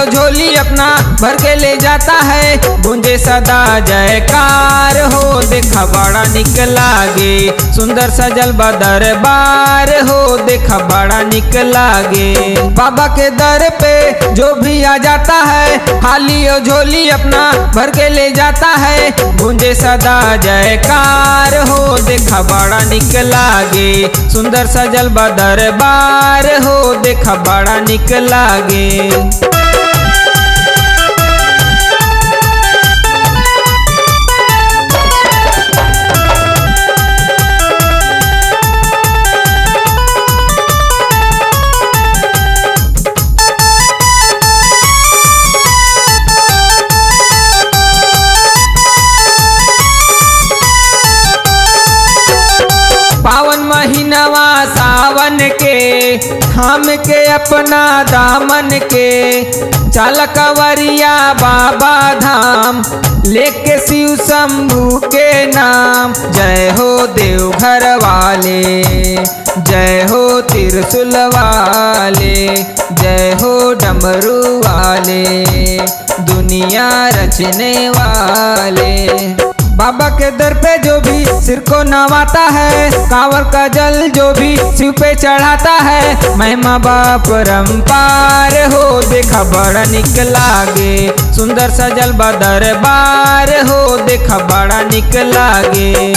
ओ झोली अपना भर के ले जाता है, गूंजे सदा जयकार हो। देखा बड़ा निक लागे सुंदर सजल बा दरबार हो, देखा बड़ा निक लागे। बाबा के दर पे जो भी आ जाता है, खाली ओ झोली अपना भर के ले जाता है, गूंजे सदा जयकार हो। देखा बड़ा निक लागे सुंदर सजल बा दरबार हो, देखा बड़ा निक लागे। पावन महीनावा सावन के, थाम के अपना दामन के, चल कंवरिया बाबा धाम, लेके शिव शंभू के नाम। जय हो देवघर वाले, जय हो त्रिशूल वाले, जय हो डमरू वाले, दुनिया रचने वाले। बाबा के दर पे जो भी सिर को नवाता है, कांवर का जल जो भी शिव पे चढ़ाता है, महिमा बाप परम्पार हो। देखा बड़ा निक लागे सुंदर सजल बा दरबार हो, देखा बड़ा निक लागे।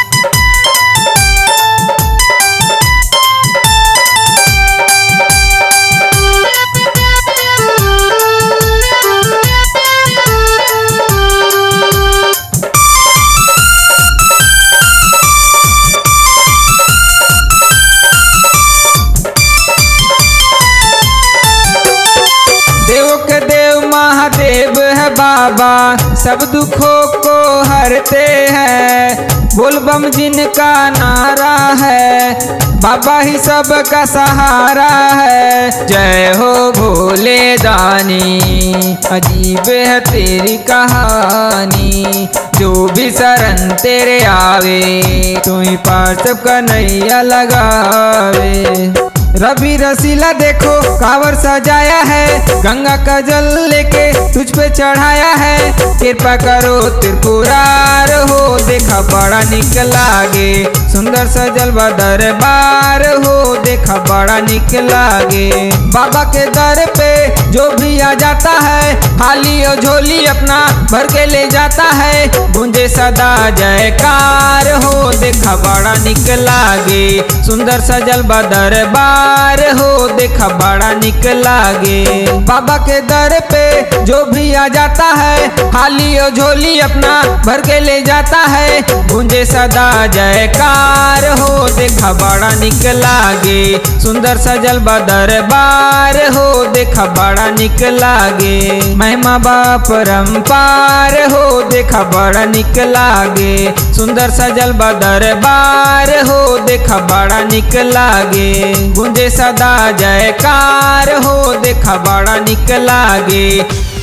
महादेव है बाबा, सब दुखों को हरते हैं, बोलबम जिनका नारा है, बाबा ही सबका सहारा है। जय हो भोले दानी, अजीब है तेरी कहानी, जो भी शरण तेरे आवे, तू ही पार सबका नैया लगावे। रवि रसीला देखो कांवर सजाया है, गंगा का जल लेके तुझ पे चढ़ाया है, कृपा करो त्रिपुरार हो। देखा बड़ा निक लागे सुंदर सजल बा दरबार हो, देखा बड़ा निक लागे। बाबा के दर पे जो भी आ जाता है, खाली ओ झोली अपना भर के ले जाता है, गूंजे सदा जयकार हो। देखा बड़ा निक लागे सुंदर सजल बा दरबार हो, देखा बड़ा निक लागे। बाबा के दर पे जो भी आ जाता है, खाली ओ झोली अपना भर के ले जाता है, गूंजे सदा जयकार हो। देखा बड़ा निक लागे सुंदर सजल बा दरबार हो, देखा बड़ा निक लागे। महिमा बा परम्पार हो, देखा बड़ा निक लागे सुंदर सजल बा दरबार हो, देखा बड़ा निक लागे। गूंजे सदा जयकार हो, देखा बड़ा निक लागे।